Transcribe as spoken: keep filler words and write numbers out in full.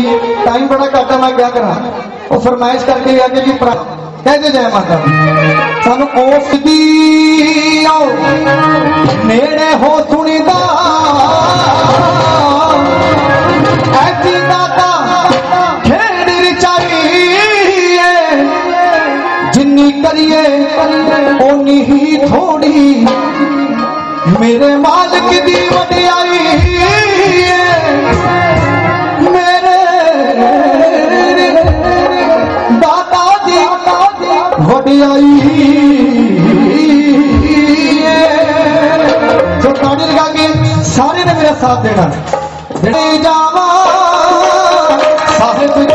Time बड़ा घट है, मैं क्या करा। वो फरमाइश करके आके जी कहते जय माता सानू उस दी नेड़े हो सुनीदा ऐसी दाता खेड़ चाहिए जिन्नी करिए ओनी ही थोड़ी मेरे मालिक दी वडियाई मेरे दाता दी वडियाई जो ताड़ी लगा के सारे ने मेरा साथ देना जावा साहिब